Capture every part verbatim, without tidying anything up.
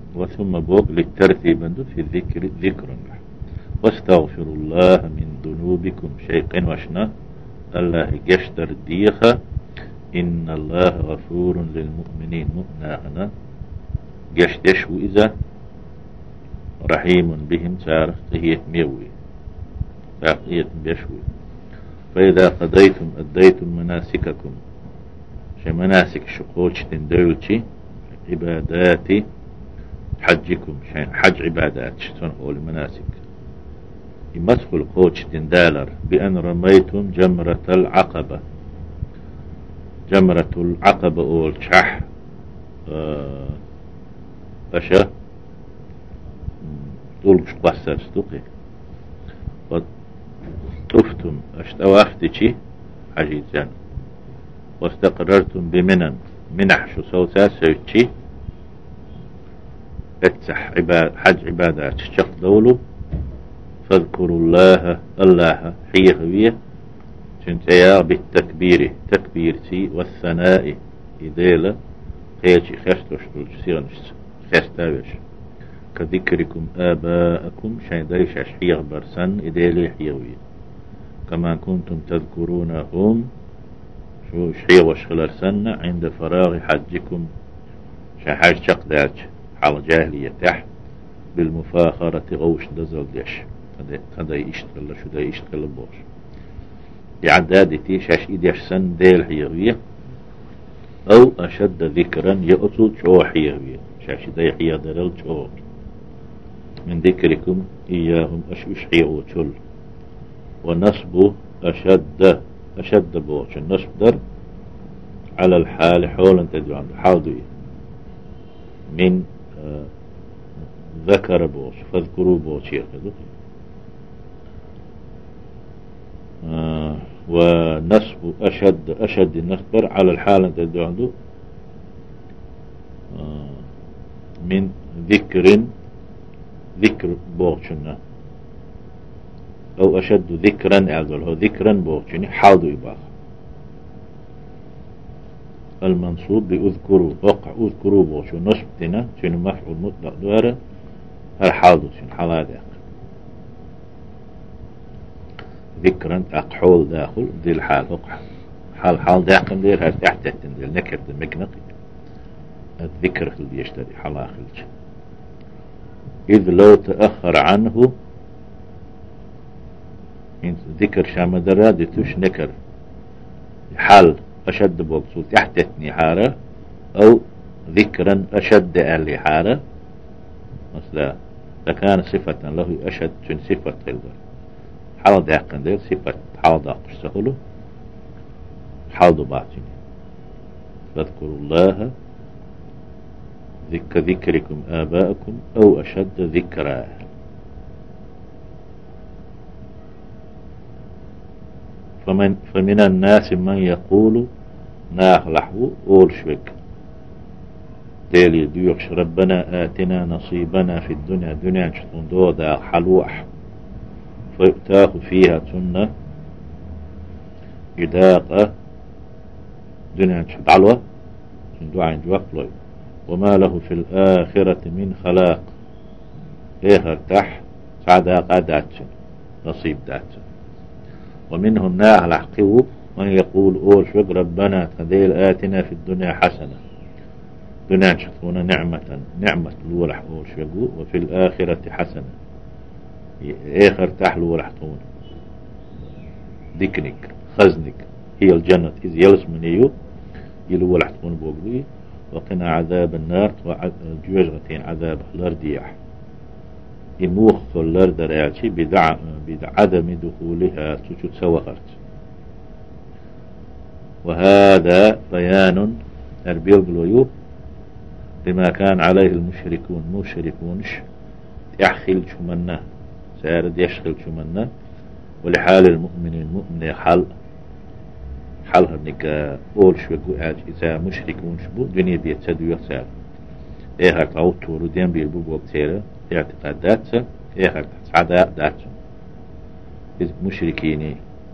وثم بوق للترتيب في الذكر ذكر. واستغفر الله من ذنوبكم شيئا وشنا الله يشتر ديخة إن الله غفور للمؤمنين مؤمناهنا يشتش إذا رحيم بهم تعرف هي ميوي تعقية بيشوي. فإذا قضيتم أديتم مناسككم شي مناسك شقوش تندولشي عبادات حجكم شي حج عبادات شتون هو المناسك يمدخل قوش تندالر بأن رميتم جمرة العقبة. جمرة العقبة أول شح أشا طولش قصر استقي وطفتم أشتوافتشي حجيزان واستقررتم بمنن منح شو صوتا سوتشي اتسح عباد حج عبادات شق دولو فاذكروا الله الله حي هوية تنتيا بالتكبير تكبيرتي والثناء إذيلا قيتي خستوش تلجسيرنش خستاوش كذكركم آباءكم شين دايش حيغ برسن إذيلي حيوية كما كنتم تذكرونهم شو شحيغ وشخلر سنة عند فراغ حجكم شحاج شق داج حال جاهلية تحت بالمفاخرة غوش دزل ديش هذا يشتغل شو ده يشتغل بوش يعدادتي شاش إيديش سن ديل حيوية أو أشد ذكرا يأتل شو حيوية شاش ده حيا درل شو من ذكركم إياهم أشوش حيو تل ونصب أشد أشد بوش النصب در على الحال حولا تدعو عنه حاضي من آه ذكر بوش فاذكروا بوش يأخذوا آه ونصب أشد أشد النصب على الحال تدعو عنه آه من ذكر ذكر بوشنا أو أشد ذكرا أعدل هو ذكرا بوشني حاضو يباخ المنصوب بأذكروا وقع أذكروا بوشو نصبتنا شنو مفعول مطلق دوارة الحاضو شنو حلادق ذكرا أقحول داخل ذي الحال وقع حال حال داخل دير هل تحتت دير نكر دمكنقي الذكر اللي يشتري حلاخلج إذ لو تأخر عنه ذكر شامدرا دي توش نكر حال أشد بوكسو تحتتني حارة أو ذكرا أشد أهلي حارة مثلا فكان صفة له أشد شن صفة تلقى حال داقن دير صفة حال داقش سهله حال دباعتني فاذكروا الله ذكر ذكركم آباءكم أو أشد ذكرا. فمن, فمن الناس من يقول ناخلحه أول شوك ديلي ديوكش ربنا آتنا نصيبنا في الدنيا دنيا شتون دودا حلوح فيؤتاه فيها تنة يداق دنيا شت علوة دعاء جواب وما له في الآخرة من خلاق إيه ارتاح سعدا قادات نصيب دات. ومنهم ناهل حقه من يقول أول شوق ربنا تذيل آتنا في الدنيا حسنة دنيا شطونا نعمة نعمة الولح أول شوقه وفي الآخرة حسنة إيه ارتاح الولح طون ذكنك خزنك هي الجنة إذ يلس من يو يلولح طون بوقبي وقنا عذاب النار وجوجغتين عذاب الأرديح يموخ الأرض رأيتي بدع بعدم دخولها تشت سوغرت. وهذا بيان أربيل بلويو بما كان عليه المشركون مشركونش يحخل شمنا سارد يشخل شمنا ولحال المؤمنين مؤمن حل حل هنك أول شو قاعد إذا مشركون شبو دنيا بيتسدو يسار إيه هك أو تورو دين بيلبو بوبتيرا اعتقادات إيه هك عداء دات إذا مشركيني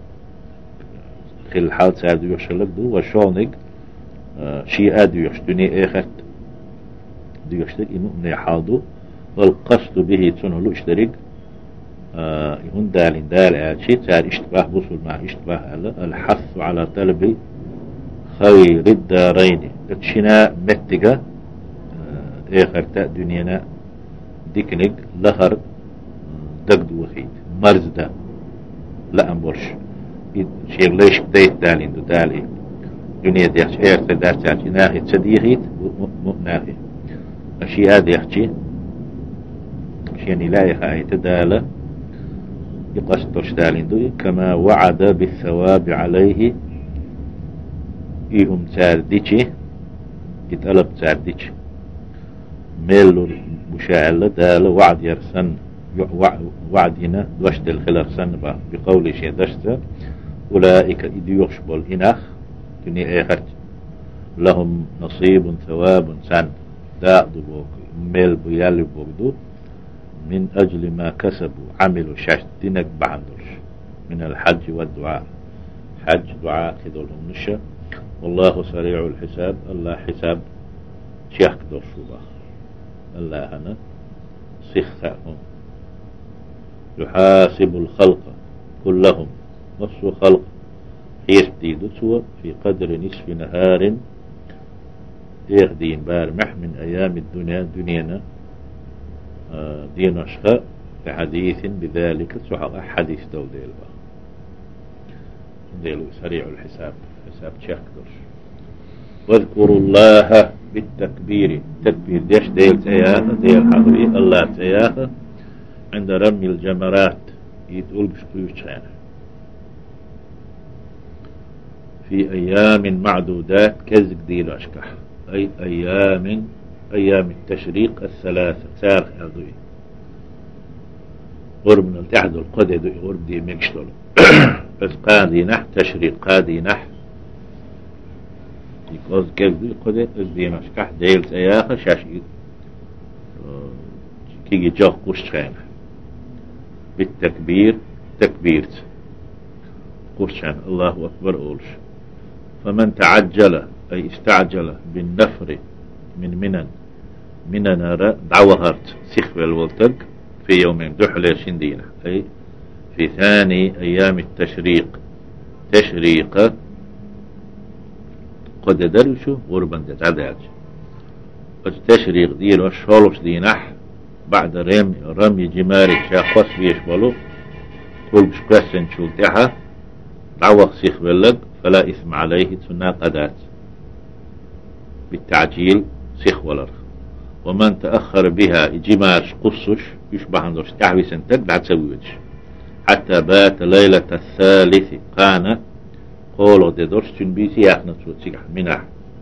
خل الحال ساردو يشلك دو وشونك شيء أدو يش دنيا إيه هك دي يشترك مؤمن يحاضو والقصد به تنهلو اشترك آه يهون دال دال آتشي تار اشتباه بصل مع اشتباه على الحث على طلب خير الدارين اتشنا متقة آه اخر تا دنيانا ديكنيك لهر دقد وخيد مرز دا لا أمبرش شير ليش ديت دالين دو دالي دنيا دي يحكي اير تدار تاعتي ناهي تصديقيت ناهي أشياء دي يحكي أشياء لا يخاي تدالة يقصدش دالين دو كما وعد بالثواب عليه إيهم تارديتي يتقلب تارديتي ميلو مشاعلة دالة وعد يرسن وعدنا دوشت الخلاف سنبا بقول شيء دشت أولئك إديوش بول إناخ تني آخرت لهم نصيب ثواب سن داء بوك ميل بيالي بوكدو من أجل ما كسبوا عملوا شاشت دينك بعندرش من الحج والدعاء حج دعاء خذولهم نشا والله سريع الحساب الله حساب شيخ درشوبا الله هنا سخهم يحاسب الخلق كلهم نصف خلق حيث ديدتوا في قدر نصف نهار دين بارمح من أيام الدنيا دنيانا دين أشخاء في حديث بذلك سحق حديث دول ديل ديلو سريع الحساب حساب تشكدر واذكروا الله بالتكبير تكبير ديش ديل تياها ديل حضري الله تياها عند رمي الجمرات يتقول بشكوش في أيام معدودات كزك ديل أشكح أي أيام أيام التشريق الثلاثة سارخ أدوي غرب من التحد القد يدوي غرب دي مكشتول بس قادي نح تشريق قادي نح يقول كزك قد دي مشكح ديل سياخة شاشي كي جاق قش خانه بالتكبير تكبيرت قرشان الله أكبر أولش فمن تعجل أي استعجل بالنفر من منن منن دعوهرت سخف الولتق في يومين دحلة شندينة أي في ثاني أيام التشريق تشريق قد درشوا غربا تتعداج التشريق ديل وشولش دينح بعد رمي رمي جماري شاخص بيشبلو كل بشكسن شولتها دعوة سيخ بلق فلا إثم عليه تناقضات بالتعجيل سيخ ولر ومن تأخر بها جمارش قصش يشبه عندوش تعوي سنتك بعد سويوش حتى بات ليلة الثالث قانا قولوا دي درش تنبيسي ياخنا تسيح منح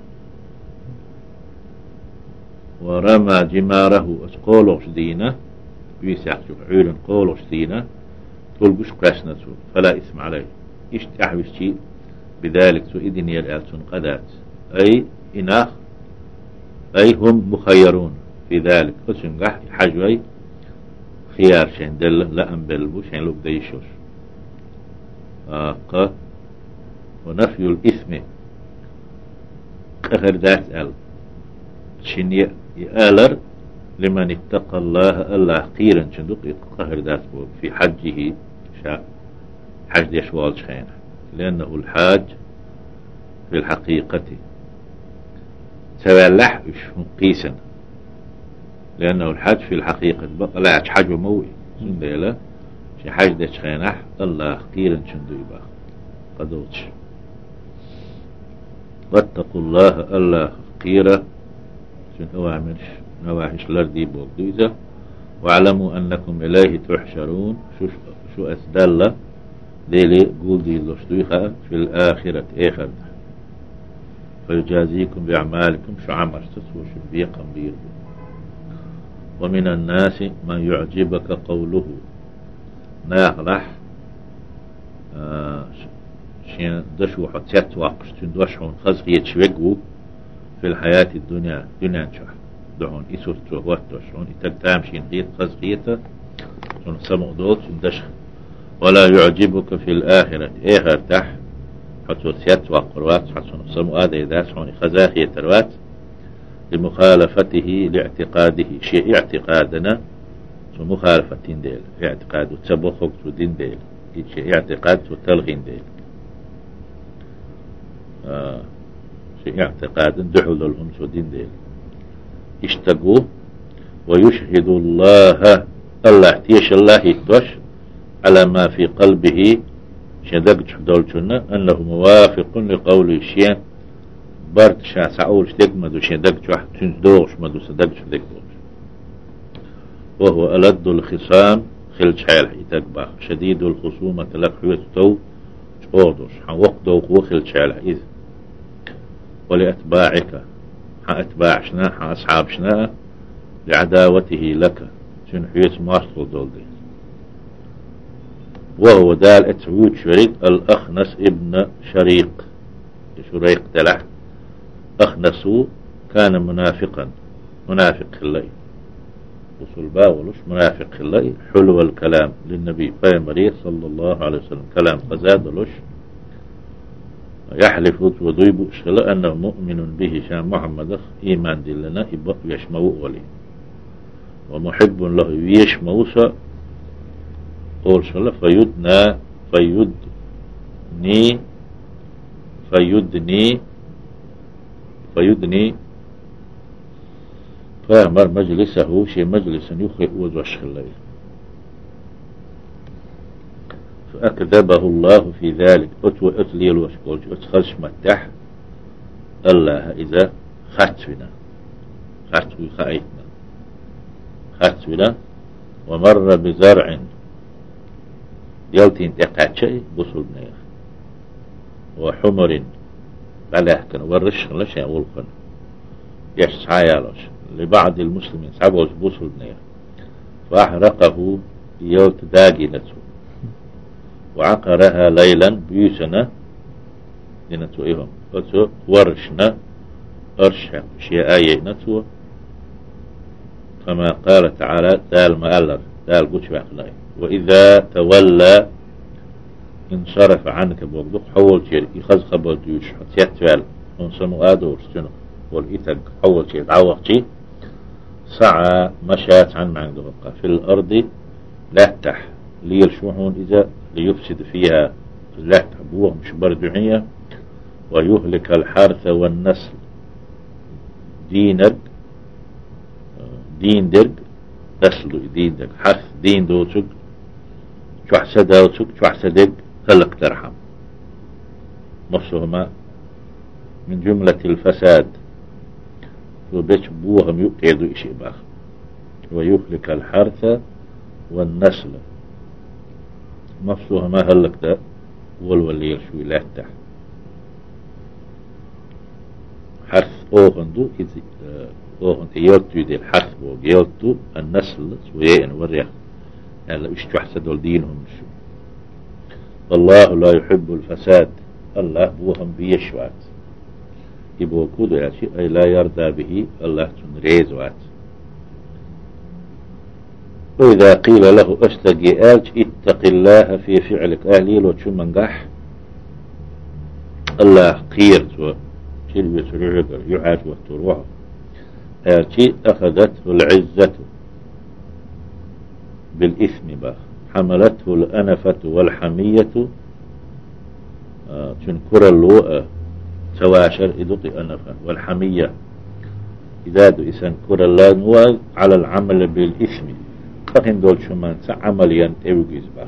ورمى جماره قولوش دينا بيسيح شوف عيلن قولوش دينا تلقش قاسنا فلا إثم عليه إيش تحوش شيء بذلك سو إذن يلألسون قدات أي إناخ أي هم مخيرون في ذلك أسنقح حجوي خيار شين دل لا أنبلبو شين لوك ديشوش آقا ونفي الإثم كهر ذات أل شين يألر لمن اتقى الله الله قيرا شندق قهر ذات في حجه شاء حج يشوال شين لأنه الحاج في الحقيقة تولح قيسا لأنه الحج في الحقيقة بقى لا حج موي سنديلا شي حج ده شخينح الله قيرا شندو يبا قدوتش واتقوا الله الله قيرا شن أوامرش نواحش لردي بوغدوزة واعلموا أنكم إليه تحشرون شو شو أسدل ديلي قول دي لشتويخة في الآخرة آخر فيجازيكم بأعمالكم شو عمر تسوش بيقم بيربو ومن الناس من يعجبك قوله ناغلح آه شين دشو حتيت واقش تندوشون خزقية شوقو في الحياة الدنيا دنيا شح دعون إسور تروهوات دوشون إتقتام شين غيت خزقية شون سمع دوت دشخ ولا يعجبك في الآخرة إيه تح حتو سيات وقروات حتو نصمو آده داس حوني خزاخية تروات لمخالفته لاعتقاده شيء اعتقادنا مخالفة ديل اعتقاد وتبخك دين ديل شيء اعتقاد وتلغين ديل آه شيء اعتقاد دحول لهم دين ديل اشتقوا ويشهد الله الله تيش الله يتوش على ما في قلبه شدق دولتنا أنه موافق لقول شيء برد شا سعول شدق مدو شدق واحد تنزدوش مدو صدق شدق دوش وهو ألد الخصام خل شحيل يتقبع شديد الخصومة لك حويتو شقودش حن وقدو قوة خل شحيل إذ ولأتباعك حن أتباع شنا حن أصحاب شنا لعداوته لك شن حويت مارسل دول دي وهو دال اتعود شريك الأخنس ابن شريق شريق دلع أخنسو كان منافقا منافق الليل وصل باولش منافق الليل حلو الكلام للنبي فيمري صلى الله عليه وسلم كلام قزادلش يحلف وضيب شلا أنه مؤمن به شان محمد إيمان دلنا يشمو ولي ومحب له يشموسا قول شلا فيدنا فيدني فيدني فيدني فأمر مجلسه شيء مجلسا يخرج وزوش الليل فأكذبه الله في ذلك أتوى أتلي الوشكول أتخرج متح الله إذا خاتفنا خاتوي خايتنا خاتفنا ومر بزرع يلتين تقعد شيء بصل نيخ وحمر بلاه كان ورش لش يقولون يشعيالش لبعض المسلمين سبعوش بصل نيخ فأحرقه يلت داقنته وعقرها ليلا بيسنا دينتو إيهم فتو ورشنا أرشح شيء آية نتو كما قال تعالى دال مألر دال قوش بأخلاي وإذا تولى انصرف عنك بوقدك حول شيء يخذ خبر ديوش حتى يتفعل ونصموا آدور سنة والإتق حول شيء تعوق شيء سعى مشات عن معن دبقى في الأرض لا تح ليلشوحون إذا ليفسد فيها لا تحبوه مش بردعية ويهلك الحرث والنسل دينك دين درق نسل دين درق حرث دين دوتك شوحسة دوتك شوحسة درق خلق ترحم مصهما من جملة الفساد وبيش بوهم يقعدوا إشي باخ ويهلك الحرث والنسل نفسها ما هلك ده والولي يرشوي لا تحت حرث أوغندو إذ أوغند يلتو دي الحرث بوغ يلتو النسل سويين وريخ يعني لو اشتو حسدوا دينهم شو والله لا يحب الفساد الله بوهم بيشوات يبو كودو يا شيء أي لا يرضى به الله تنريزوات وإذا قيل له أستقي آج اتق الله في فعلك أهليل وشو منقح الله قير شيل بيسرعك يعاش وتروح آجي أخذته العزة بالإثم باخ حملته الأنفة والحمية آه تنكر اللوء سواشر إدقي أنفة والحمية إذا دو إسان كر الله على العمل بالإثم فهم دول شمان عمليا اوجيز بار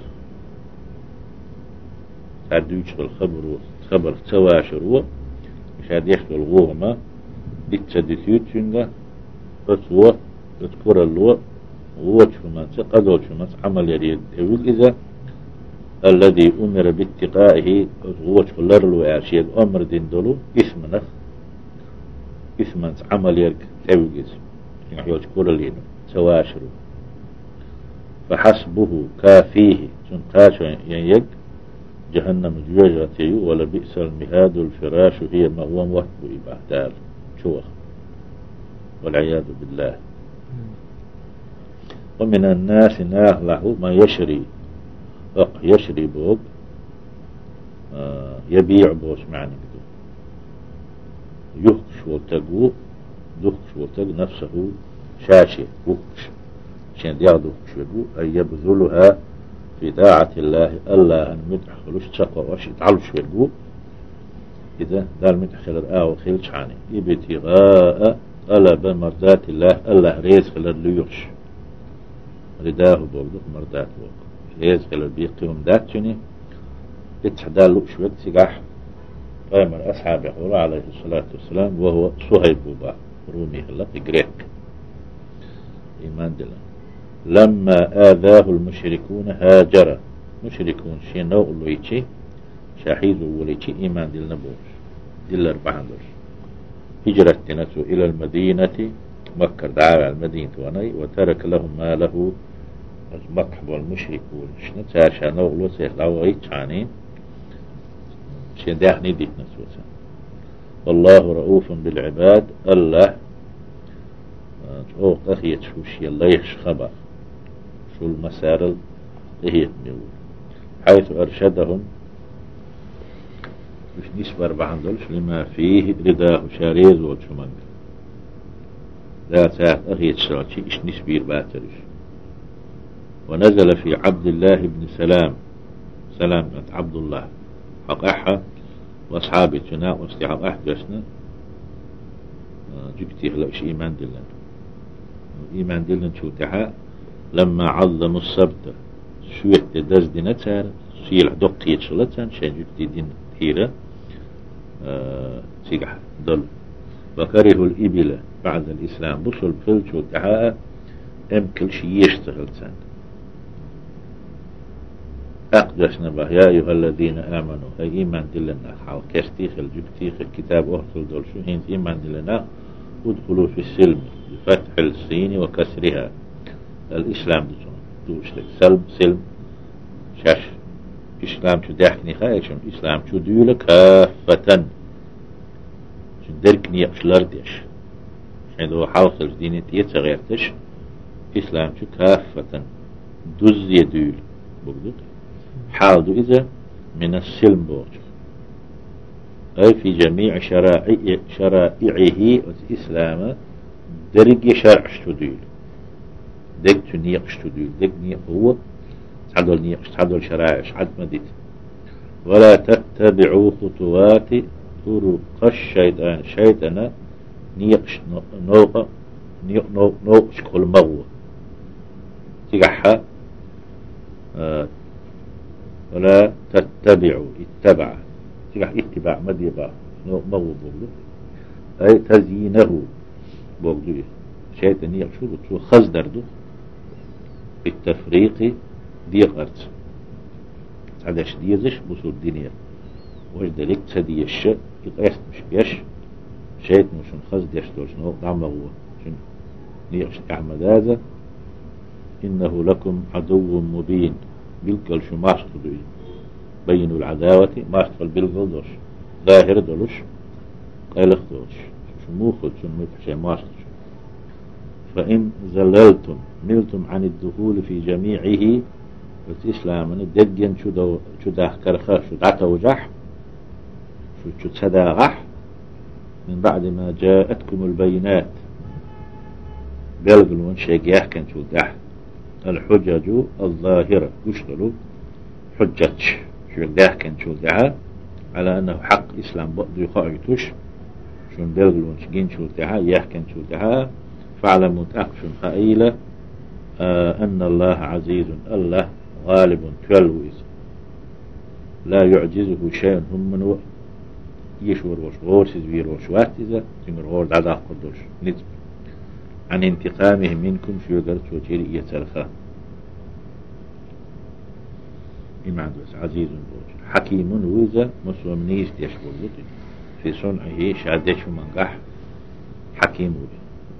تعدوش الخبر خبر سواشر و مش هاد يشغل غوهما ديتشديتيوت شنغا فتوى تذكر اللو هو شمان قدول شمان عمليا اوجيز الذي أمر باتقائه هو شغلر له عشيد أمر دين دولو اسمنا اسمنا عمليا اوجيز يعني يذكر لينو سواشر فحسبه كافيه سنقاش ينيق جهنم جوجتي ولا بئس المهاد الفراش هي ما هو موهب إبعدال شوخ والعياذ بالله ومن الناس ناهله ما يشري يشري بوق آه يبيع بوش معني بدو يخش وتقو دخش وتج نفسه شاشة وكش شين ديار دخش وجو أن يبذلها في طاعة الله ألا أن مدخلوش تقوى وش يتعلوش وجو إذا دار مدخل الآه وخيل شعاني ابتغاء طلب مرضات الله ألا ريز خلال ليوش رداه بوغدوك مرضات بوغ ريز خلال بيقيهم ذات شني اتحدى لوش وقت سيقاح قائمر أصحاب يقول عليه الصلاة والسلام وهو صهيب بوبا رومي خلق جريك إيمان دلان لما آذاه المشركون هاجر مشركون شي نوع لويتشي شاحيز وليتشي إيمان دل نبوش دل أربعان دول هجرت تنسو إلى المدينة مكة دعا المدينة وني وترك لهم ما له مكة والمشركون شنتها شا نوع لو سيخلاو غيتشانين شين داخ نديت نسوسا والله رؤوف بالعباد الله أوق أخيت شو شي الله يخش خبر شو المسار هي حيث أرشدهم مش نسبة أربعة دولش لما فيه رداه شاريز والشمانك لا ساعة أخيت شراتي إش نسبير باترش ونزل في عبد الله بن سلام سلام عبد الله حقاحة وأصحابي تناء واستحاب أحدثنا جبتي خلقش إيمان دلنا إيمان دلنا شو تحا لما عظموا السبت شو يحتدز دينا تار سيلح دقية شلتان شان جبتي دين هيرا أه سيقح دل وكرهوا الإبلة بعد الإسلام بصل بفل شو تحا أم كل شي يشتغل تان أقدسنا به يا أيها الذين آمنوا هاي إيمان دلنا حاو كستيخ الجبتيخ الكتاب أهتل دول شو هين إيمان دلنا ادخلوا في السلم بفتح السين وكسرها الإسلام دوش لك سلم سلم شاش إسلام شو داحني خايشم إسلام شو ديولك كافة شو دركني أشلردش شو دو حاوصل ديني تيتا غيرتش إسلام شو كافة دوز يدول بقدر حاضو إذا من السلم بوجه أي في جميع شرائع شرائعه والإسلام درج شرع شتدول دق تنيق شتدول دق نيق هو تعدل نيق تعدل شرائع عد مديت ولا تتبعوا خطوات طرق الشيطان شيطان نيق نوق نيق نوق نوق شكل مغو تجحها آه ولا تتبعوا اتبع تجح اتباع مديبا مغو بغلو أي تزيينه بغلو شيطان يقشو شو خزدر دو بالتفريق ديق أرت عدش ديزش بصور دينير وجدلك تدي الش يقيس مش بيش شيطان مشون خزد يشتوش نو دعم مغو شن نيقش أعمد هذا إنه لكم عدو مبين بالكل شو ما اشتغلوا بينوا العداوة ما اشتغل بالكل دوش ظاهر دولش قيلخ دوش شو موخد شو مفحشي ما اشتغل فإن زللتم ملتم عن الدخول في جميعه والإسلام الدقين شو دو شو داه كرخا شو دعتا وجح شو شو تسداغح من بعد ما جاءتكم البينات بلغلون شيء يحكن شو دح الحجج الظاهرة يشتغلوا حجتش شو داحكن شو دعا على أنه حق إسلام بقضي يخاعتوش شو بلغلون شجين شو دعا يحكن شو دعا فعلموا تأقشن خائلة آه أن الله عزيز الله غالب تلويز لا يعجزه شيء هم من يشور وش غور سيزوير وش واتزة تمر غور دعا قدوش نزب عن انتقامه منكم شو يقرأ وجيري يتلخى إيمان بس عزيز بوجه حكيم ويزا مسوى منيس يشبه في صنعه شادش ومنقح حكيم ويزا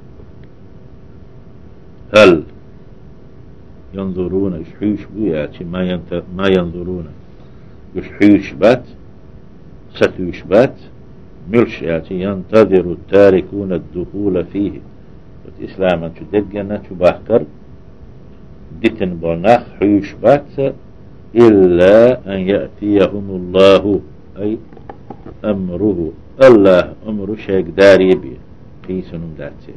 هل ينظرون يشحيش بياتي ما, ينت... ما ينظرون يشحيش بات ستيش بات ملش ياتي ينتظر التاركون الدخول فيه إسلاما تدقنا تباكر ديتن بناخ حيش بات إلا أن يأتيهم الله أي أمره الله أمر شيك داري بي قيسن داتسير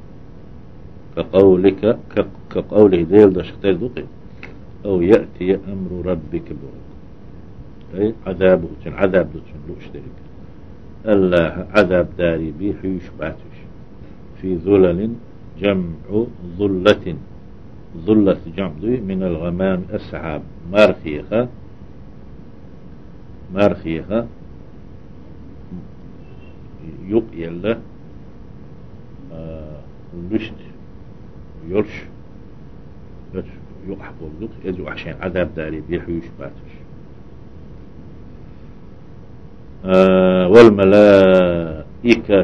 كقولك كقوله ديل دشتر دقي أو يأتي أمر ربك بوك أي عذابه تن عذاب دتن لوشترك الله عذاب داري بي حيش باتش في ذلل جمع ظلة ظلة جمع من الغمام أسعاب مارخيخة مارخيخة يقيل له لشت يرش يقحب وقدوك يزو عشان عذاب داري بيحيوش باتش آه والملائكة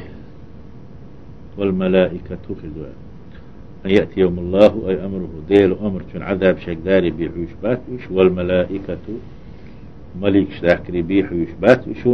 والملائكة في الدعاء أن يأتي يوم الله أي أمره ديل أمر كن عذاب شك داري بيحيوش باتش والملائكة مليك شاكري بيحيوش باتش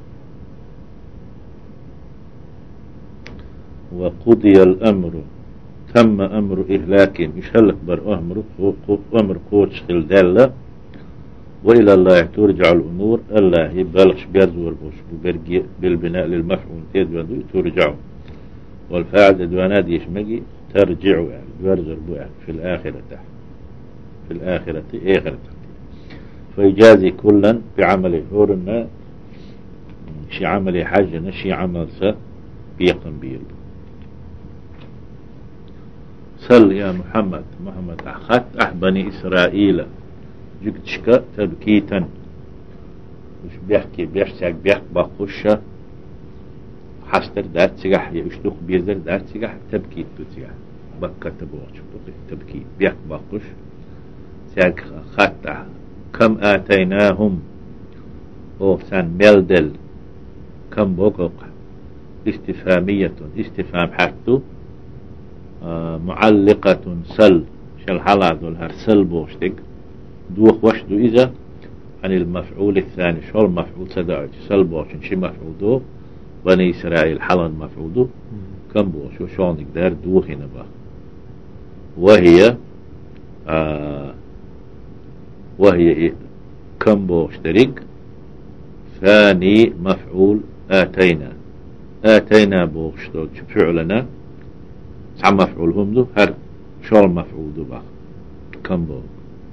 وقضي الأمر تم أمر إهلاك مش هلك بر أمر أمر كوتش خل دالة وإلى الله ترجع الأمور الله يبلغش بيرزور بوش بالبناء للمفعول تيد ترجع والفاعل دوانات يشمجي ترجع يعني بيرزور بو يعني في الآخرة تحت في الآخرة آخرة فيجازي كلا بعمله هورنا شي عمل حاجة نشي عمل سا بيقن بيرب سل يا محمد محمد أخذت أح بني إسرائيل جكتشك تبكيتا مش بيحكي بيحكي بيحكي بخشة حستر دات سجح يشتوق بيزر دات سجح تبكيت تسجح بكة تبوش تبكيت بيحكي بخش ساق خط كم آتيناهم أو سان ملدل كم بوقق استفهامية استفهام حتى آه معلقة سل شل حلا ذو الهر سل بوشتك دوخ وشدو إذا عن المفعول الثاني شو المفعول سداعج سل بوشن شي مفعول دو بني إسرائيل حلا مفعول دو كم بوش وشو نقدر دوخ هنا بقى وهي آه وهي كم بوشترك ثاني مفعول آتينا آتينا بوشتو فعلنا سام مفعول هم دو هر شو المفعول دو بقى كم بو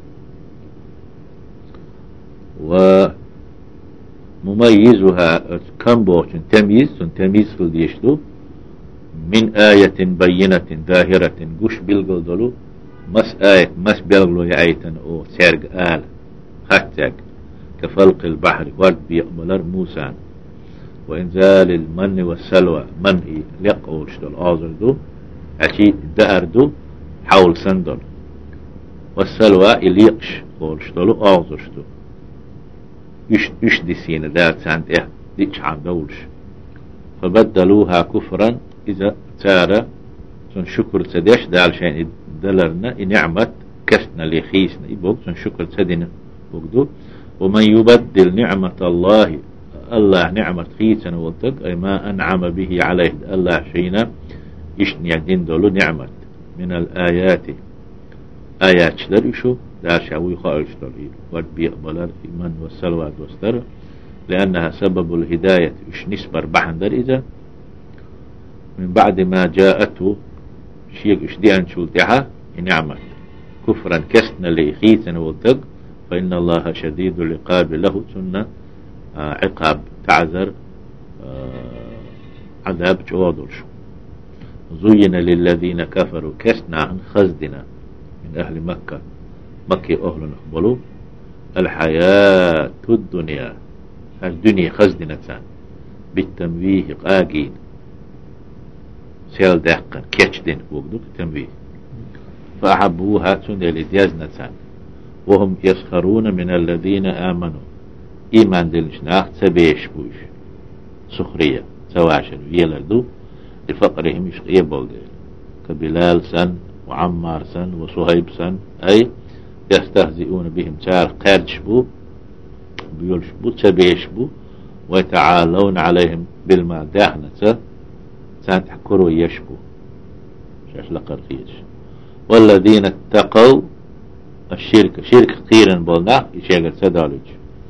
ومميزها كم بوشن تمييز تمييز في الديشتو من آية بينة ظاهرة قش بالقلدلو مس آية مس بيلغلو يأيتن أو سيرق آل خاتك كفلق البحر ورد بيقبلر موسى وإنزال المن والسلوى من لقول شتو الآزر دو أشي دأر دو حول سندل والسلوى إليقش قول شتو آزر شتو يش يش دي سينا دات ساند إيه ديش عن دولش فبدلوها كفرا إذا تارى سن شكر سديش دال شين دلرنا نعمة كسنا لخيسنا يبوك سن شكر سدنا بوكدو ومن يبدل نعمة الله الله نعمة خيسنا والتق أي ما أنعم به عليه الله شينا يشني دين دولو نعمة من الآيات آيات شدر يشو دار شاوي خارج طريق ورد بيقبلر في من والسلوات واستر لأنها سبب الهداية إش نسبر بحندر إذا من بعد ما جاءته شيء إش دي أنشولتها نعمة كفرا كسنا لإخيثنا والتق فإن الله شديد العقاب له سنة عقاب تعذر عذاب جوادر زين للذين كفروا كسنا عن خزدنا من أهل مكة مكة أهل نقبلوا الحياة الدنيا الدنيا خزدنا تان بالتنويه قاقين سيل دقا كيتشدين وقدوك تنويه فأحبوها تند لديازنا تان وهم يسخرون من الذين آمنوا إيمان دلشناخ تبيش بوش سخرية سواشن ويلدو لفقرهم يشقية بولدين كبلال سن وعمار سن وصهيب سن أي يستهزئون بهم تار قرش بو بيولش بو تبيش بو ويتعالون عليهم بالمال داحنة سان تحكروا يشبو شاش لقرقيش والذين اتقوا الشرك شرك خيرا بولنا يشيغل سدالج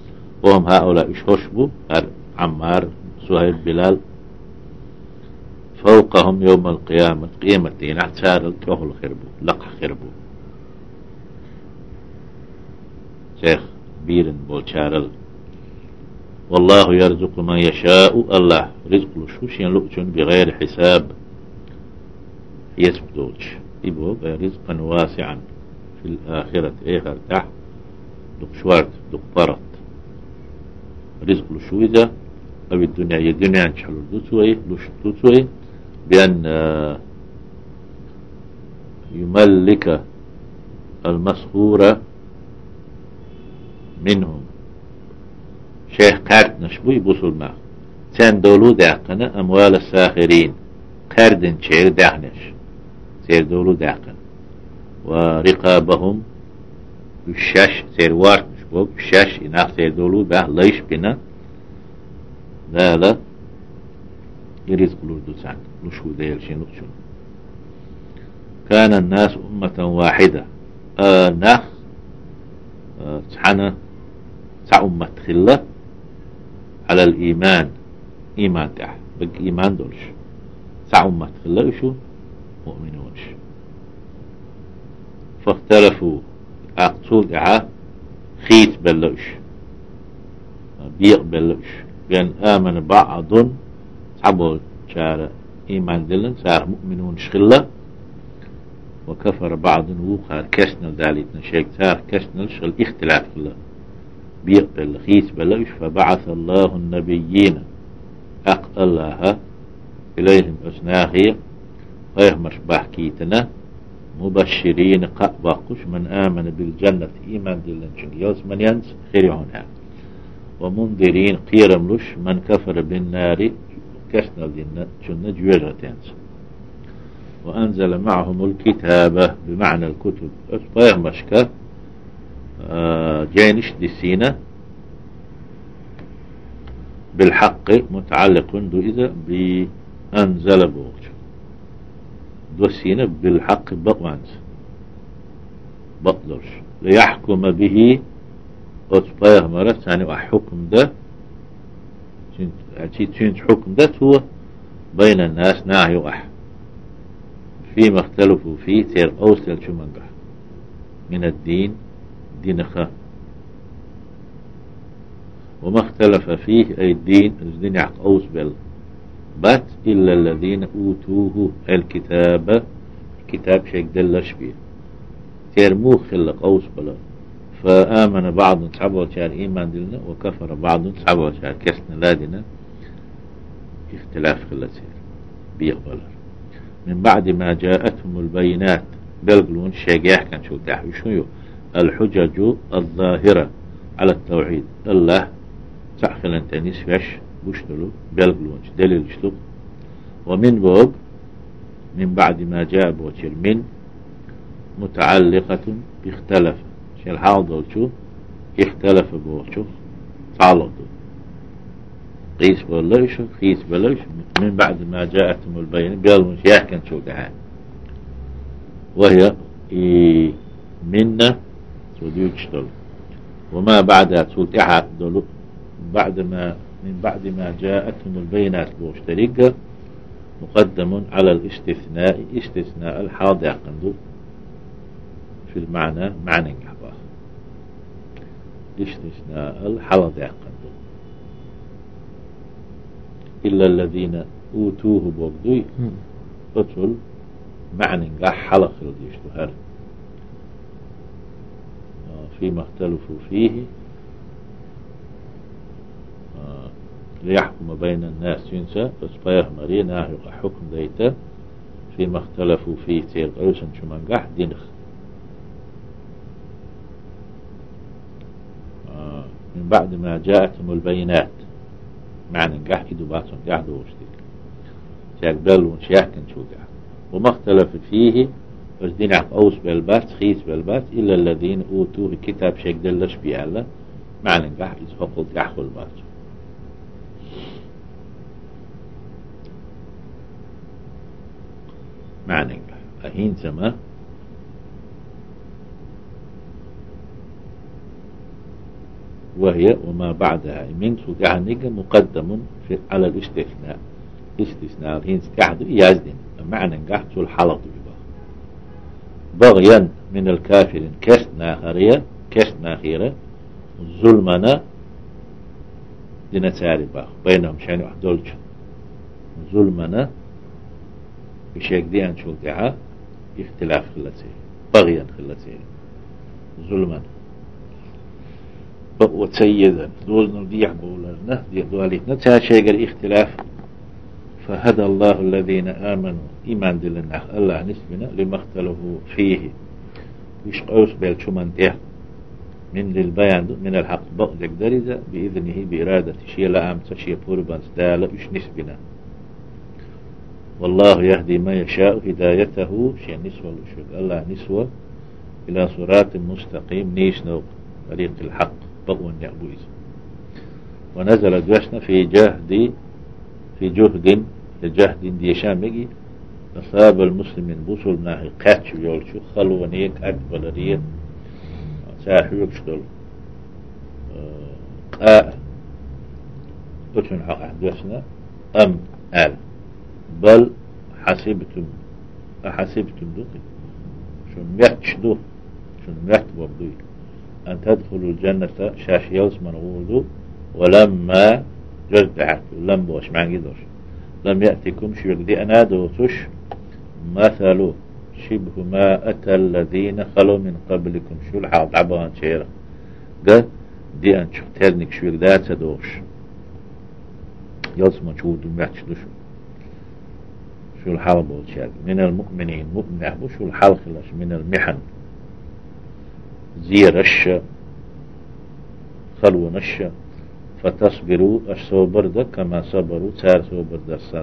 وهم هؤلاء اشهشبو عمار صهيب بلال فوقهم يوم القيامة قيمة دين اعتار الكهل خربو لقح خربو شيخ بيرن بولشارل والله يرزق من يشاء الله رزق لشوشين لؤجن بغير حساب يسبدوش إبو رزقا واسعا في الآخرة إيخر تحت دق شوارت دق برط رزق لشويدة أو الدنيا يدنيا نشحلو دوتوي لشتوتوي بأن يملك المسخورة منهم شيخ قارد نشبوي بوصل ما تان دولو داقنا أموال الساخرين قاردن شير داقنش سير دولو داقن ورقابهم الشاش سير وارت نشبوك الشاش إناق سير دولو باه ليش بنا لا لا يرزق لردو سان نشو ديل شين لقشون كان الناس أمة واحدة آه ناخ آه سحنا سع أمة خلة على الإيمان إيمان تح بق إيمان دولش سع أمة خلة شو مؤمنونش فاختلفوا أقصود إعا خيت بلوش بيق بلوش بأن آمن بعض صعبوا شار إيمان دلن صار مؤمنون شخلة وكفر بعض وقع كسنا ذلك نشيك صار كسنا شغل اختلاف خلة بيقبل خيس بلوش فبعث الله النبيين أق الله إليهم أسناخي ويهمش بحكيتنا مبشرين قبقش من آمن بالجنة إيمان دلن شنك يوس من ينس خيرهونها ومنذرين قيرملش من كفر بالنار كسنا لنا شن جوجتينس وأنزل معهم الكتابة بمعنى الكتب أسبايغ مشكا آه جينش دي سينا بالحق متعلق دو إذا بأنزل بوغش دو سينا بالحق بقوانس بطلش ليحكم به أسبايغ مرة ثاني وحكم ده تشينج حكم ده هو بين الناس ناهي وأح فيما اختلفوا فيه تير أوسل شو منقح من الدين دينخا وما اختلف فيه أي الدين الدين يعق أوس بل بات إلا الذين أوتوه الكتاب كتاب شيك دلش بيه تير مو خلق أوس بلا فآمن بعض سحبوا وشار إيمان دلنا وكفر بعض سحبوا وشار كسنا لادنا اختلاف خلصير بيقبل من بعد ما جاءتهم البينات بلغلون شيقيح كان شو تحوي شنو الحجج الظاهرة على التوحيد الله سعخل انت نسفش بشتلو بلغلون دليل شتو ومن بوب من بعد ما جاء بوشر من متعلقة باختلف شل حاضر شو اختلف بوشو تعلقوا قيس بلوش قيس بلوش من بعد ما جاءتهم البينة قالوا مش يحكن شو دعان وهي منا سوديوشتل وما بعدها تسوتحت دولو بعد ما من بعد ما جاءتهم البينات بوشتريقة مقدم على الاستثناء استثناء الحاضر قندو في المعنى معنى نحبه استثناء الحاضر قندو إلا الذين أوتوه بوغدوي قتل معنى نجاح حلق الديشتهر فيما اختلفوا فيه ليحكم بين الناس ينسى فسبايح مرينا حكم ديتا فيما اختلفوا فيه تير قرسن شمانجاح دينخ من بعد ما جاءتهم البينات معنى نجاح إدو باتون قاعدوا وشتك شاك ونشيح كان شو قاعد وما اختلف فيه وزدين عق أوس بالبات خيس بالبات إلا الذين أوتوه كتاب شيك دلش بيعلا معنى نجاح إذا فقلت يحكوا البات معنى نجاح أهين سما وهي وما بعدها من سجع نجا مقدم في على الاستثناء استثناء هين استعد يازدين معنى قحط الحلط بغيا من الكافرين كسنا خرية كسنا خيرة ظلمنا دينا تاري باخ بينهم شان وحدولش ظلمنا بشيك دي أن شلتها اختلاف خلتي بغيا خلتي ظلما وتسيدا دول نضيح بولرنا دي دواليتنا تاشيق الاختلاف فهدى الله الذين آمنوا إيمان دلنا الله نسبنا لما اختلفوا فيه وش قوس بالشمان إيه من للبيان من الحق بقدك درجة بإذنه بإرادة شيء لا أمس شيء بوربان ستالة وش نسبنا والله يهدي ما يشاء هدايته شيء نسوة الأشهد الله نسوة إلى صراط مستقيم نيش نوق طريق الحق بقوا يأبويز ونزل دوشنا في جهد في جهد جهد ديشان بقي أصاب المسلمين بوصل ناحي قاتش يولشو خلوا نيك أكبر ريد ساحوك شدول قاء أتن حق أحدثنا أم آل بل حسبتم أحسبتم دوقي شو ميحتشدو شو ميحتبوا بدوي أن تدخلوا الجنة شاش يوز من غوضو ولما جزدعت لم بوش معن قدوش لم يأتكم شو يقدي أنا دوتش مثلوا شبه ما أتى الذين خلوا من قبلكم شو الحاض عبان شيرا قال دي أن شختلنك شو يقدي تدوش يوز من شو دميحتش دوشو شو الحال بولشاق من المؤمنين مؤمن أحبو شو الحال خلاص من المحن زير الشا خلو نشا فتصبروا الصبر ده كما صبروا تار صبر ده السن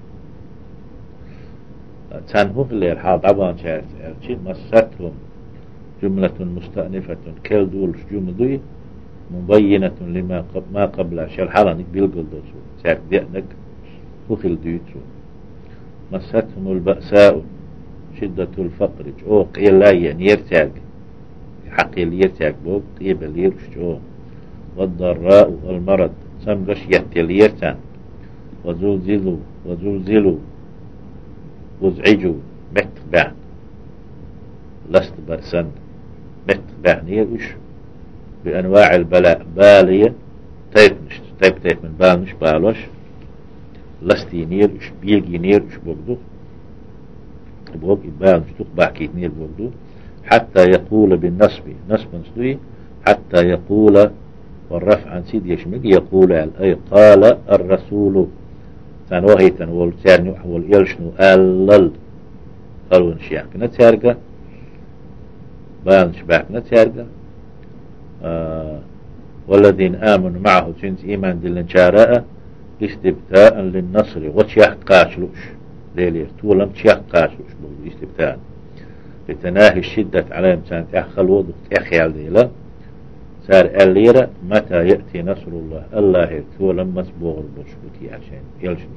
تنهو اللي الحال طبعا شاعر مستهم جملة مستأنفة كل دول جملة مبينة لما ما قبلها شال حالا نقبل قل دوسو ساك ديأنك فخل ديوتو مستهم البأساء شدة الفقر جو قيل لا يرتاق حقي يرتاق بوك قيب يرشجو والضراء والمرض سمغش يتليرتان وزلزلوا وزلزلوا وزعجوا متبع لست برسن متبع نيرش بأنواع البلاء بالية تيب نشت تيب تيب من بال مش بالوش لستي نيرش بيلجي نيرش بوغدو بوغ بال مش تقبع كيت نير بوغدو حتى يقول بالنصب نصب نسوي حتى يقول والرفع عن سيد يشمل يقول أي قال الرسول تنوهي تنول تارنو حول يلشنو ألل قالوا نشيع كنا تارقة بان شباك كنا تارقة آه والذين آمنوا معه تنس إيمان دلن شاراء استبتاء للنصر وتشيح قاشلوش ليلير تولم تشيح قاشلوش استبتاء لتناهي الشدة على إمسان تأخل وضغط أخيال ديلا صار الليرة متى يأتي نصر الله الله يرتوى لما سبوغ البرشبوتي عشان يلشنو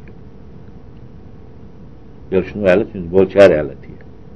يلشنو على تنزبول شارع على تي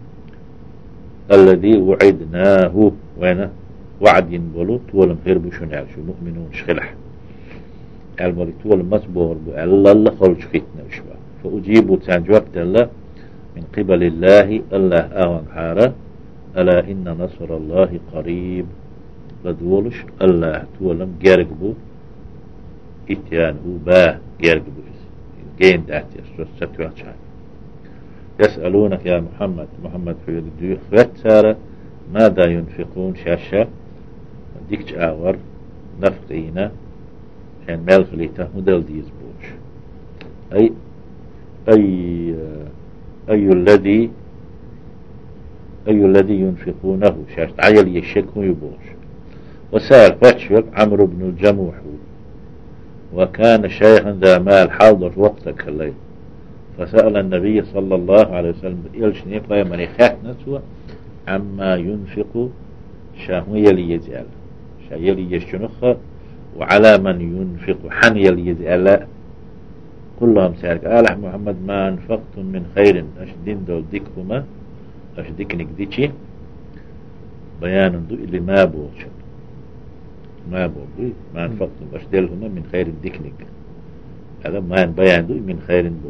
الذي وعدناه وين وعد ينبولو تولم خير بشون عشو مؤمنون شخلح المري تولم مسبوغ الله الله خلش خيتنا وشبا فأجيبوا تنجوكت الله من قبل الله الله آوان حارة ألا إن نصر الله قريب لدولش الله تولم جارقبو إتيانه با جارقبو جين داتي ستواتشان يسألونك يا محمد محمد حيود الدويخ فتارة ماذا ينفقون شاشة ديكش آور نفقينا شان مالخليته مدل ديزبوش أي أي أي الذي أي الذي ينفقونه شاش عيل يشكه يبوش وسأل فتشوك عمرو بن الجموح وكان شيخا ذا مال حاضر وقتك الليل فسأل النبي صلى الله عليه وسلم إلشني قيما يخاك نسوة عما ينفق شاهو يلي يزال شا يلي يشنخ وعلى من ينفق حن يلي يزال كلهم سألك آلح محمد ما أنفقتم من خير أشدين دول ديكهما أشديكنك ديكي بيان دو اللي ما بوشن ما بوضي ما أنفقتم أشدلهما من خير ديكنك هذا ما بيان من خير بو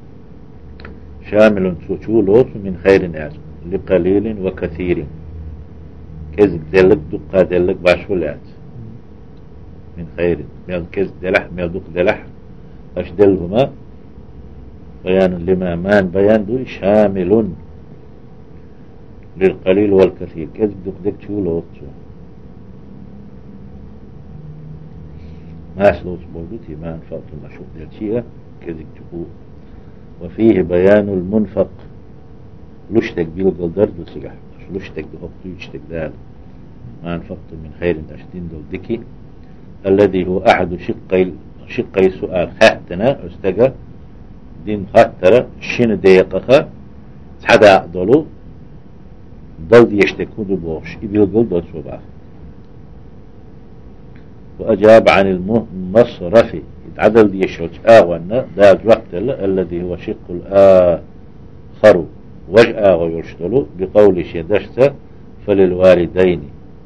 شامل سوچولوس من خير ناس لقليل وكثير كذب دلك دقة دلك باشولات من خير ميل كذب دلح ميل دق دلح أشدلهما بيان لما مان بيان دو شامل للقليل والكثير كذب دق دك شولوس ما سلوس بولدتي ما انفقت المشوق دلشيئة كذب تقول وفيه بيان المنفق لشتك بيلقل درد وسجح لشتك بحطو يشتك دال ما انفقت من خير أشدين دول دكي الذي هو أحد شقي شقي سؤال خاتنا استجا دين خاترة شين ديقها حدا دولو ضل يشتكو دبوش بيلقل دول سبعة وأجاب عن المصرف يتعدل دي يشوش آوانا دا وقت الذي هو شق الآخر وجأ ويشتلو بقول شدشت فللوالدين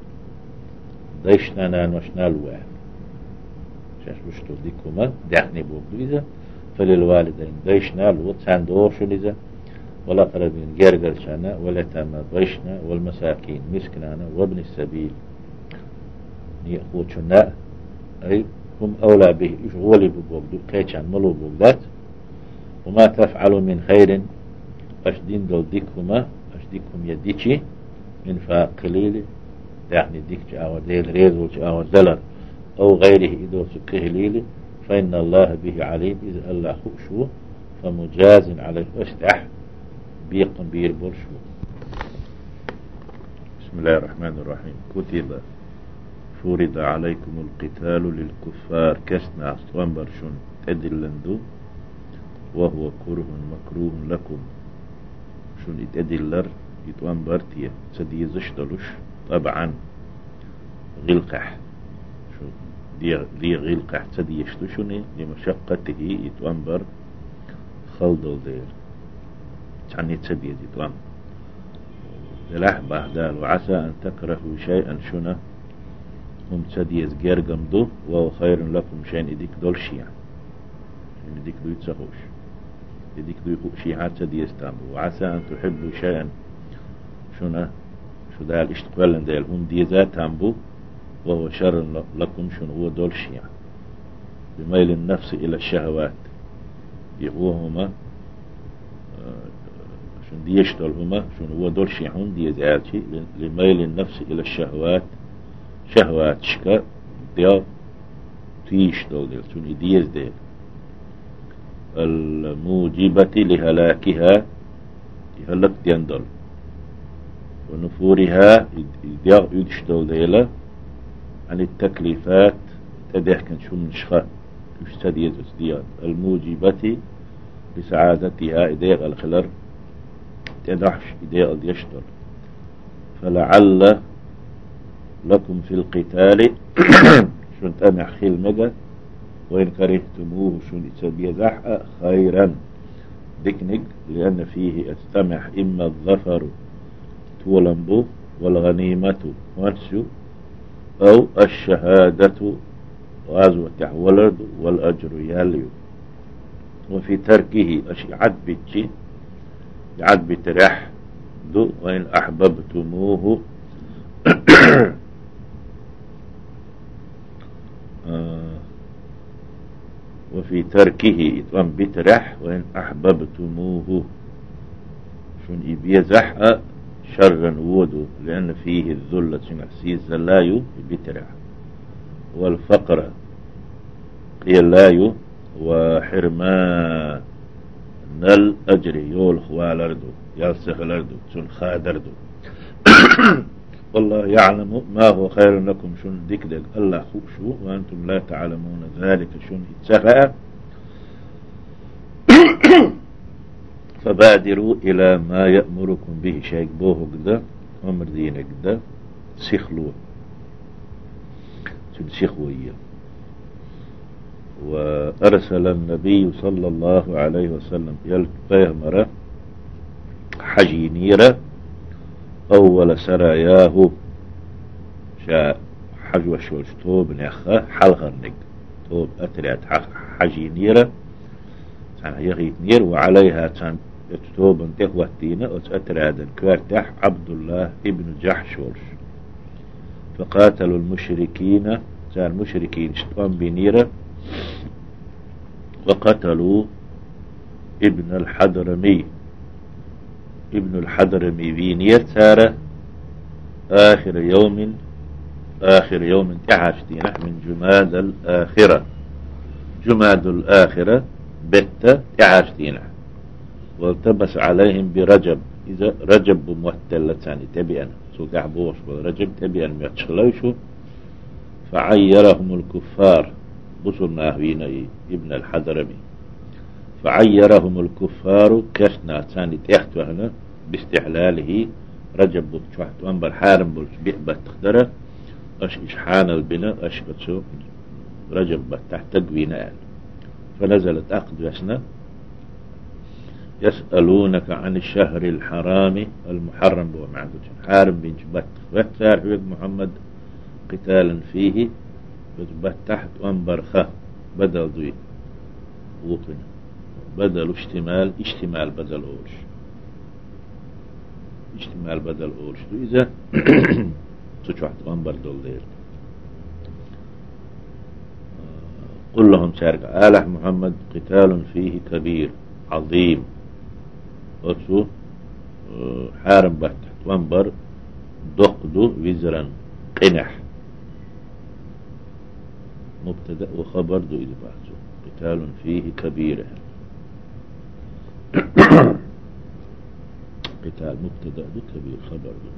ديشنا نان وشنا الواحد شاش بشتو ديكوما دعني بوغدوزة فللوالدين ديشنا لو تساندوشو لزا ولا قربين جرجر شانا ولا تاما ضيشنا والمساكين مسكنانا وابن السبيل يأخوتشنا أي هم أولى به يشغولي ببوغدو كيشان ملو بوغدات وما تفعل من خير أشدين دول ديكهما أشديكهم يديكي من فاقليل يعني ديك أو ديل ريزو أو زلر أو غيره إذا سكه ليلي فإن الله به عليم إذا الله خشوه فمجاز عليه أشتح بيقن بير برشو. بسم الله الرحمن الرحيم. كتب فرض عليكم القتال للكفار كسنا أصوان برشون تدلندو وهو كره مكروه لكم شون يتدلر يتوان برتية سدي زشتلوش طبعا غلقح شو دي دي غلقح سدي يشتشوني لمشقته يتوان بر خلدل دير تعني تسدي يتوان دلح بهدال وعسى أن تكرهوا شيئا شنا هم تسدي يزجرجم دو وهو خير لكم شين إديك دولشي يعني إديك دو يتسخوش يديك دو شيعات سدي يستعمل وعسى أن تحبوا شيئا شنا شو ده الاشتقال ده هم دي ذات عمبو وهو شر لكم شنو هو دول شيع بميل النفس إلى الشهوات يقوهما شن دي يشتغل هما شنو هو دول شيعون دي ذاتي لميل النفس إلى الشهوات شهوات شكا دي تيشتغل دي شنو دي يزدل الموجبة لهلاكها يهلك ديندل ونفورها يدشتول ديلا عن التكليفات تدح كان شو من شخاء يستديز استياد الموجبة لسعادتها إديق الخلر تدحش إديق يشتر فلعل لكم في القتال شون تمع خيل مجا وإن كرهتموه شون يتسبي زحق خيرا دكنك لأن فيه استمع إما الظفر تولنبو والغنيمة وانسو أو الشهادة وازوة ولد والأجر ياليو وفي تركه أشعد بيتشي يعد بترح دو وإن أحببتموه آه وفي تركه يتوان بترح وإن أحببتموه شون إبيا زحق شرا وودو لأن فيه الذلة نحسيز زلايو بترع والفقر قيلايو وحرمان الأجر يول خوالردو يالسخلردو سن خادردو والله يعلم ما هو خير لكم شن ديك ديك الله خوشو وأنتم لا تعلمون ذلك شن اتسخأ فبادروا إلى ما يأمركم به شيء بوه قدا أمر دينك قدا سيخلوا سيخوية وأرسل النبي صلى الله عليه وسلم يلقى حجينيرة أول سراياه شاء حجوة شوش توب نخا حلغرنك توب أتريات حجي نيرة تان يغيت نير وعليها تان يتوب انتك واتينا وتأترادا كوارتح عبد الله ابن جحشور فقاتلوا المشركين تان المشركين شتوان بنيرة وقتلوا ابن الحضرمي ابن الحضرمي بنير تارة آخر يوم آخر يوم تعشتينه من جماد الآخرة جماد الآخرة بت تعشتينه والتبس عليهم برجب إذا رجب بموتلة ثاني تبيان سوق عبوش ورجب تبيان ميتشلوشو فعيرهم الكفار بصرنا هنا ابن الحضرمي فعيرهم الكفار كشنا ثاني تحت هنا باستحلاله رجب بتشوحت وانبر حارم بلش بيحبت تخدره أش إشحان البناء أش كتسو رجب تحت تقوينا فنزلت أقد وسنة يسألونك عن الشهر الحرام المحرم بو معدود حارم بن جبت وثار حوق محمد قتالا فيه بجبت تحت وانبر خ بدل دوي وطن بدل اشتمال اشتمال بدل أولش اشتمال بدل أولش إذا تشوحت وانبر دول دير قل لهم شارك آلح محمد قتال فيه كبير عظيم وشو حارم بحت وانبر دقدو وزرا قنح مبتدأ وخبر دو إذا بحثوا قتال فيه كبير قتال مبتدأ دو كبير خبر دو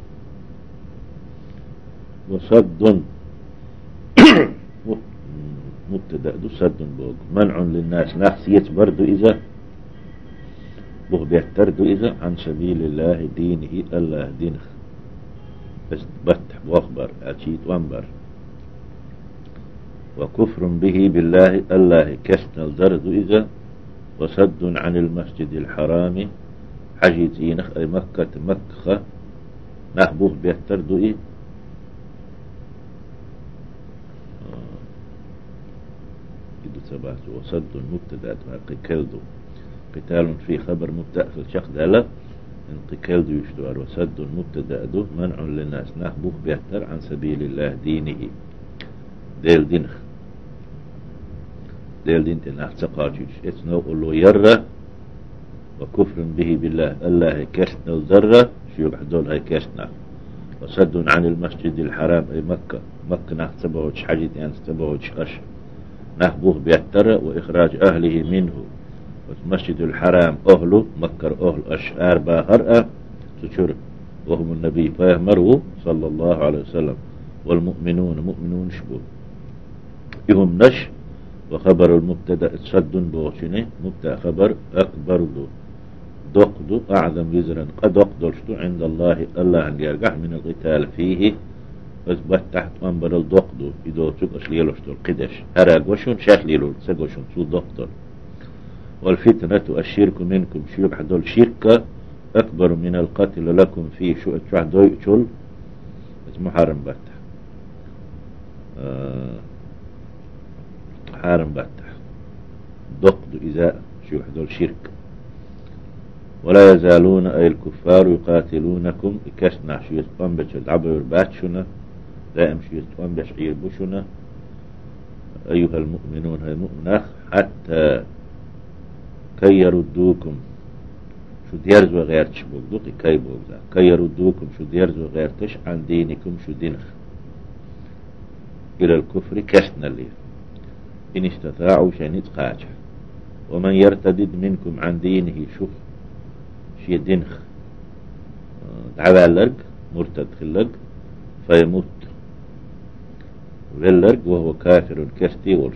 وصد مبتدأ دو صد بوق منع للناس نفسية برضو إذا بوغ بيتردو إذا عن سبيل الله دينه الله دينه بس بتح واخبر أتيت وانبر وكفر به بالله الله كسنا الزرد إذا وصد عن المسجد الحرام حجيت إينخ أي مكة مكة نحبوه بيتردو إيه وصد مبتدأ قكلدو قتال في خبر مبتدأ في الشخص دالة ان قكلدو يشدوار وصد مبتدأ دو منع للناس نحبوه بيهتر عن سبيل الله دينه ديل دينخ ديل دين تنح تقاتش اتنو قلو يرى وكفر به بالله الله كسنا الزرة شو بحدول هاي كسنا وصد عن المسجد الحرام اي مكة مكة نحتبوش حاجة يعني تبوش أش نحبوه بيتر وإخراج أهله منه والمسجد الحرام أهله مكر أهل أشعار باهرأة تشر وهم النبي فيهمروا صلى الله عليه وسلم والمؤمنون مؤمنون شبه يهم نش وخبر المبتدأ صد بوشنه مبتدأ خبر أكبر دو دقدو أعظم وزرا قد أقدرشتو عند الله الله أن يرجع من القتال فيه أثبت تحت أنبر الدقدو إذا تقش ليلوشتو القدش هراق وشون شاك ليلو سقوشون سو دقدر والفتنة الشرك منكم شيوب حدول شركة أكبر من القتل لكم فيه شو أتشوح دوي شل اسمه حارم باتح آه حارم باتح دقدو إذا شو حدول شرك ولا يزالون أي الكفار يقاتلونكم إكسنا شو يتقوم بشل عبر باتشنا لا أمشي يتقوم بشعير بشنا أيها المؤمنون هاي مؤمناخ حتى كي يردوكم شو ديرزو غير تشبوك دوقي كي بوغدا كي يردوكم شو ديرزو غير تش عن دينكم شو دينخ إلى الكفر كسنا لي إن استطاعوا شنيت قاجح ومن يرتدد منكم عن دينه شوف شي دينخ دعوالرق مرتد خلق فيموت ولرق وهو كافر كستي ورش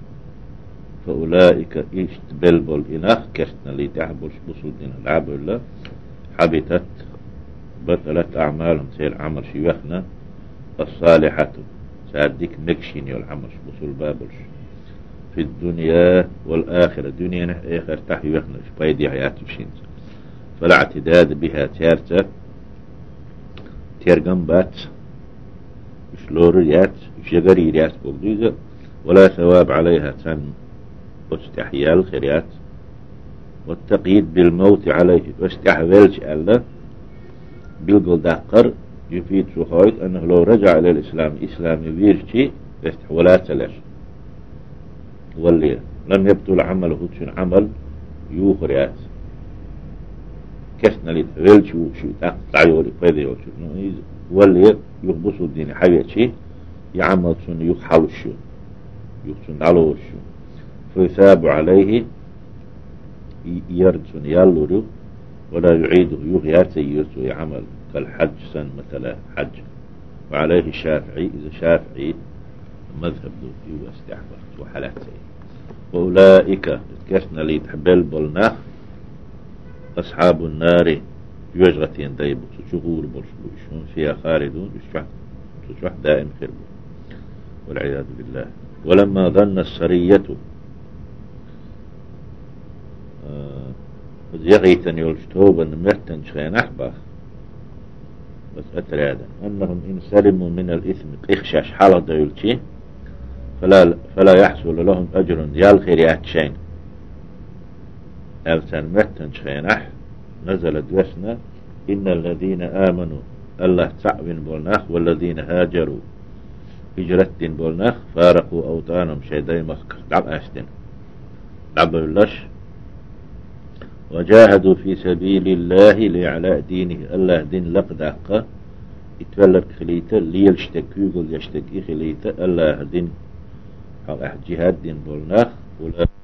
فأولئك يشتبلبل إناخ كستنا لي تعبش بصود إنه العبر الله حبتت بطلت أعمالهم سير عمر شيوخنا الصالحة سادك مكشين يالعمر بصول بابلش في الدنيا والآخرة الدنيا نح آخر تحي وخنا شبايدي حياة بشينز فلا اعتداد بها تيارتا تيرغم بات شلور يات شجري يات بوغديزة ولا ثواب عليها تن واستحياء الخيرات، والتقييد بالموت عليه واستحوالش ألا بالقل دقر يفيد شخويت أنه لو رجع إلى الإسلام إسلامي ويرشي يستحولات لش واللي لم يبطل عمله تشن عمل يوخريات كسنا لي ويلش وشو تقطع يولي فيدي وشو واللي يخبصوا الدين حاجة شيء يعمل شن يخحل شو يخشن على شو فيثاب عليه يرد شن يالورو ولا يعيده يغيات يرسو يعمل كالحج سن مثلا حج. وعليه الشافعي إذا شافعي مذهب ذو يستحبر وحالات سيء. وأولئك كسنا لي تحبل بلنا أصحاب النار يوجغتين دايب شغور برشلوشون فيها خالدون يشفح دائم خرب والعياذ بالله. ولما ظن السرية آه يغيتن يلجتوبا مرتن شخين أحبخ بس أترادا أنهم إن سلموا من الإثم إخشاش حالة دايلتي فلا, فلا يحصل لهم أجر يال خيريات شين ألسان مرتن شخين أح نزلت وسنا إن الذين آمنوا الله تعبن بولناخ والذين هاجروا هجرتين بولناخ فارقوا أوطانهم شيدين مسكر دعب أشتن دعب اللش وجاهدوا في سبيل الله لإعلاء دينه الله دين لقدق يتولد خليته ليلشتك يقول يشتكي خليته الله دين حق جهاد دين بولناخ